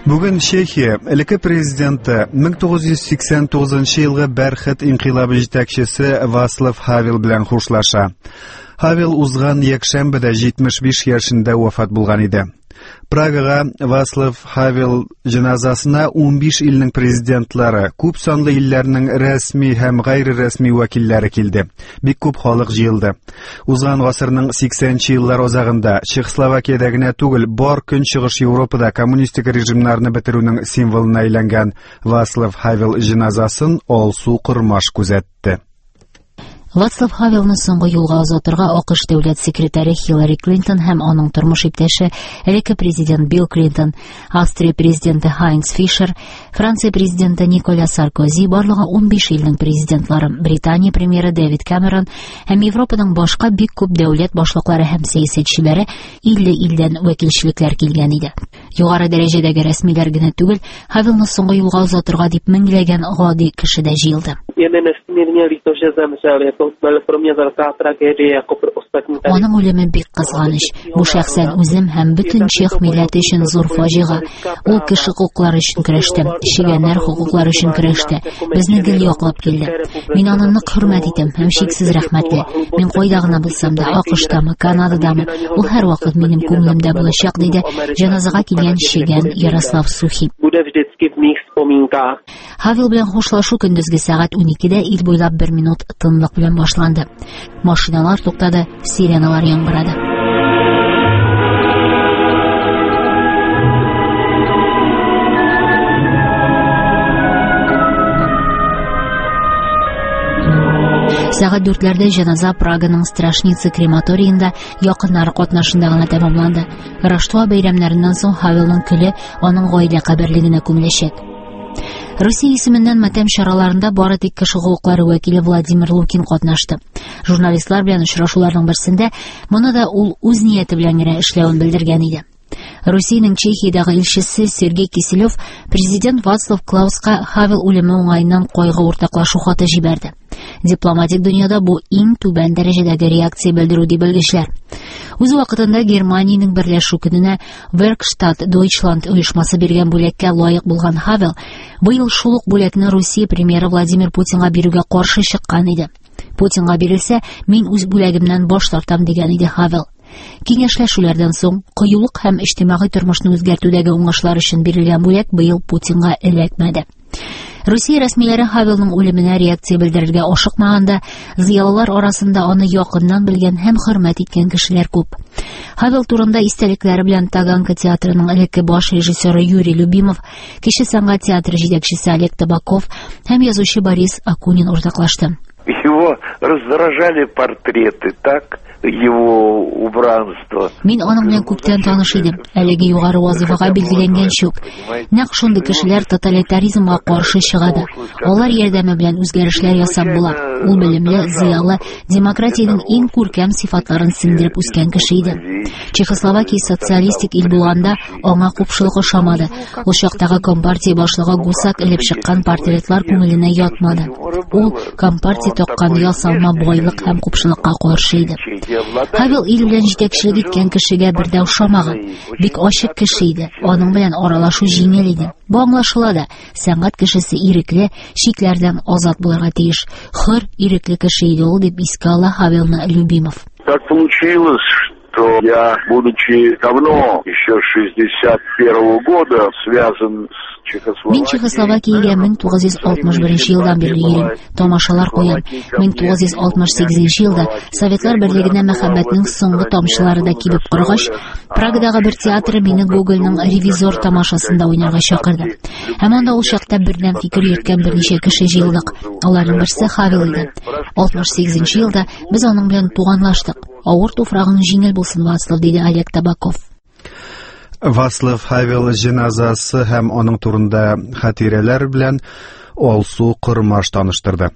Бүген Чехия элекке президенты 1989 елгы Бәрхет инкыйлабы җитәкчесе Вацлав Хавел белән хушлаша. Хавел узган якшәмбедә 75 яшендә вафат булган иде. Прагага Вацлав Хавел җеназасына 15 илнең президентлары, күп санлы илләрнең рәсми һәм гайри-рәсми вәкилләре килде. Бик күп халык җыелды. Узган гасырның 80нчы еллар азагында Чехословакиядә генә түгел, бар көнчыгыш Европада коммунистик режимнарны бетерүнең символына әйләнгән Вацлав Хавел җеназасын алсу кырмаш күзәтте. Вацлав Хавелны соңгы юлга озатырга АКШ дәүләт секретаре Хиллари Клинтон һәм аның тормыш иптәше элекке президент Билл Клинтон, Австрия президенты Хайнц Фишер, Франция президенты Николя Саркози, барлыгы 15 илнең президентлары, Британия премьеры Дэвид Кэмерон һәм Европаның башка бик күп дәүләт башлыклары һәм сәясәтчеләре 50 илдән вәкилчелекләр килгән иде. Югары дәрәҗәдәге рәсмиләр генә түгел, Хавелны соңгы юлга озатырга дип меңләгән гади кеше дә җыелды. Аның үлеме бик кызганыч. Бу шәхсән үзем һәм бөтен чех милләте өчен зур фаҗига. Ул кеше хукуклары өчен көрәште, шигәннәр хукуклары өчен көрәште. Безне гел яклап килде. Мин аны нык хөрмәт итәм һәм шиксез рәхмәтле. Мин кайда гына булсам да, АКШтамы, Канададамы, ул һәрвакыт минем күңелемдә булачак, диде җеназага килгән шигән Ярослав Сухий. Хавел белән хушлашу көндезге сәгать 12дә ил буйлап 1 минут тынлык белән башланды. Машиналар туктады, сиреналар яңгырады. Сәгать 4ләрдә җеназа Праганың Страшница крематориенда якыннары катнашында гына тәмамланды. Рождество бәйрәмнәреннән соң Хавелның көле аның гаилә каберлегенә күмеләчәк. Россия исеменнән матәм чараларында бары тик кеше хукуклары вәкиле Владимир Лукин катнашты. Журналистлар белән очрашуларның берсендә моны да ул үз нияте белән генә эшләвен белдергән иде. Россиянең Чехиядәге илчесе Сергей Киселев президент Вацлав Клауска Хавел үлеме уңаеннан кайгы уртаклашу хаты җибәрде. Дипломатик дөньяда бу иң түбән дәрәҗәдәге реакция белдерү дип белгечләр. Үз вакытында Германиянең берләшү көненә Werkstatt Deutschland оешмасы биргән бүләккә лаек булган Хавел быел шул ук бүләкне Россия премьеры Владимир Путинга бирүгә каршы чыккан иде. Путинга бирелсә, мин үз бүләгемнән баш тартам дигән иде Хавел. Киңәшләшүләрдән соң кыюлык һәм иҗтимагый тормышны үзгәртүдәге уңышлар өчен бирелгән бүләк быел Путинга эләкмәде. Россия рәсмиләре Хавелның үлеменә реакция белдерергә ашыкмаганда, зыялылар арасында аны якыннан белгән һәм хөрмәт иткән кешеләр күп. Хавел турында истәлекләре белән Таганка театрының элекке баш режиссеры Юрий Любимов, кече сәнгать театры җитәкчесе Олег Табаков һәм язучы Борис Акунин уртаклашты. Его раздражали портреты, так? Его убранство. Мин аның белән күптән таныш идем. Әлеге югары вазифага билгеләнгән чук. Нәкъ шундый кешеләр тоталитаризмга каршы чыга да. Алар ярдәме белән үзгәрешләр ясап була. Ул белемле, зыялы, демократиянең иң күркәм сыйфатларын сеңдереп үскән кеше иде. Чехословакия социалистик ил булганда аңа күпчелек ошамады. Ул чактагы компартия башлыгы Гусак элеп чыккан портретлар күңеленә ятмады. Ул компартия таккан ясалма байлык һәм күпчелеккә каршы иде. Хавел ил белән җитәкчелек иткән кешегә бердә ошамаган. Бик ачык кеше иде. Аның белән аралашу җиңел иде. Бу аңлашыла да. Сәнгать кешесе ирекле, шикләрдән азат булырга тиеш. Хөр, ирекле кеше иде ул, дип искә ала Хавелны Любимов. Так получилось, что я, будучи давно, еще 61 года, связан с Мин Чехословакиягә 1961 елдан бирле йөрим. Тамашалар куям. 1968 елда Советлар берлегенә мәхәббәтнең соңгы тамчылары да кибеп кыргач, Прагадагы бер театры мине Гогольның ревизор тамашасында уйнарга чакырды. Һәм анда ул чакта бердәм фикер йөрткән берничә кеше җыелдык. Аларның берсе Хавел иде. 68 елда без аның белән туганлаштык. Авыр туфрагың җиңел булсын, Вацлав, диде Олег Табаков. Вацлав Хавел җеназасы һәм аның турында хатирәләр белән алсу кырмаш таныштырды.